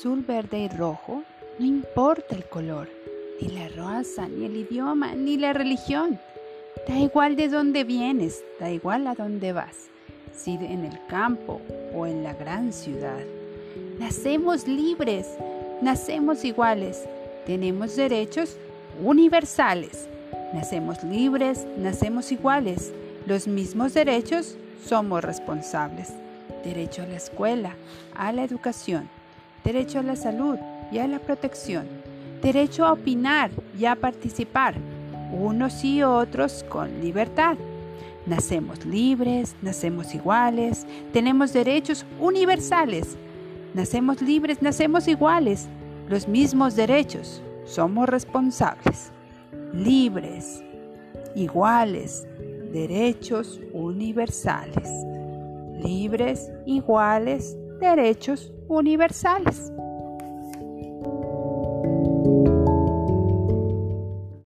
azul, verde y rojo, no importa el color, ni la raza, ni el idioma, ni la religión. Da igual de dónde vienes, da igual a dónde vas, si en el campo o en la gran ciudad. Nacemos libres, nacemos iguales, tenemos derechos universales. Nacemos libres, nacemos iguales, los mismos derechos, somos responsables. Derecho a la escuela, a la educación, derecho a la salud y a la protección, derecho a opinar y a participar, unos y otros con libertad. Nacemos libres, nacemos iguales, tenemos derechos universales. Nacemos libres, nacemos iguales, los mismos derechos, somos responsables. Libres, iguales, derechos universales. Libres, iguales, derechos universales.